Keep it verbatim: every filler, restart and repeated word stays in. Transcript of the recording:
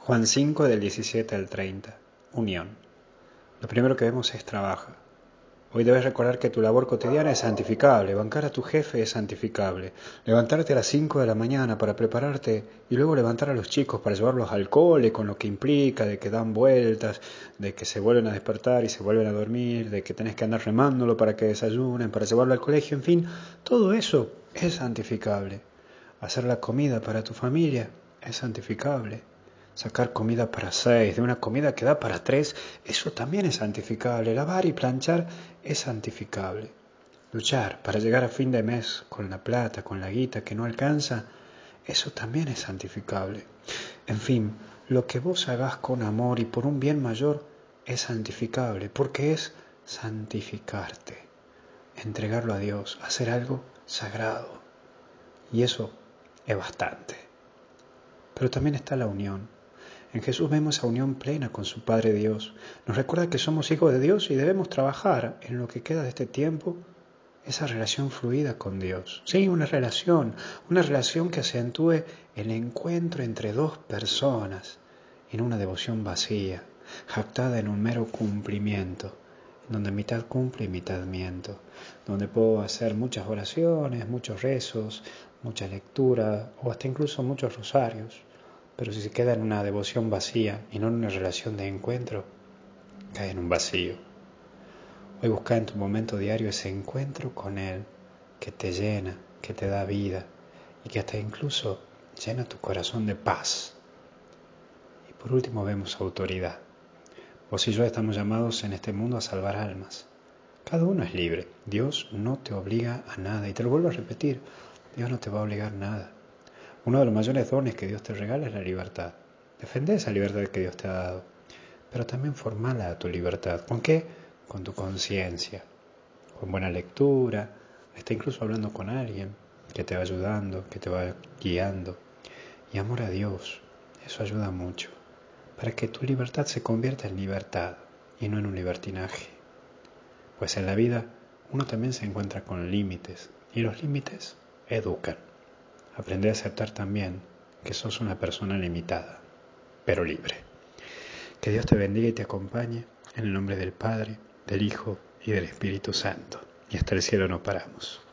Juan cinco del diecisiete al treinta. Unión. Lo primero que vemos es trabaja. Hoy debes recordar que tu labor cotidiana es santificable. Bancar a tu jefe es santificable. Levantarte a las cinco de la mañana para prepararte y luego levantar a los chicos para llevarlos al cole, con lo que implica de que dan vueltas, de que se vuelven a despertar y se vuelven a dormir, de que tenés que andar remándolo para que desayunen, para llevarlo al colegio, en fin, todo eso es santificable. Hacer la comida para tu familia es santificable. Sacar comida para seis, de una comida que da para tres, eso también es santificable. Lavar y planchar es santificable. Luchar para llegar a fin de mes con la plata, con la guita que no alcanza, eso también es santificable. En fin, lo que vos hagas con amor y por un bien mayor es santificable, porque es santificarte, entregarlo a Dios, hacer algo sagrado. Y eso es bastante. Pero también está la unión. En Jesús vemos esa unión plena con su Padre Dios. Nos recuerda que somos hijos de Dios y debemos trabajar en lo que queda de este tiempo, esa relación fluida con Dios. Sí, una relación, una relación que acentúe el encuentro entre dos personas en una devoción vacía, jactada en un mero cumplimiento, en donde mitad cumple y mitad miento, donde puedo hacer muchas oraciones, muchos rezos, mucha lectura o hasta incluso muchos rosarios. Pero si se queda en una devoción vacía y no en una relación de encuentro, cae en un vacío. Hoy busca en tu momento diario ese encuentro con Él que te llena, que te da vida y que hasta incluso llena tu corazón de paz. Y por último vemos autoridad. Vos y yo estamos llamados en este mundo a salvar almas. Cada uno es libre. Dios no te obliga a nada. Y te lo vuelvo a repetir, Dios no te va a obligar a nada. Uno de los mayores dones que Dios te regala es la libertad. Defende esa libertad que Dios te ha dado, pero también formala a tu libertad. ¿Con qué? Con tu conciencia, con buena lectura, está incluso hablando con alguien que te va ayudando, que te va guiando. Y amor a Dios, eso ayuda mucho, para que tu libertad se convierta en libertad y no en un libertinaje. Pues en la vida uno también se encuentra con límites, y los límites educan. Aprende a aceptar también que sos una persona limitada, pero libre. Que Dios te bendiga y te acompañe en el nombre del Padre, del Hijo y del Espíritu Santo. Y hasta el cielo no paramos.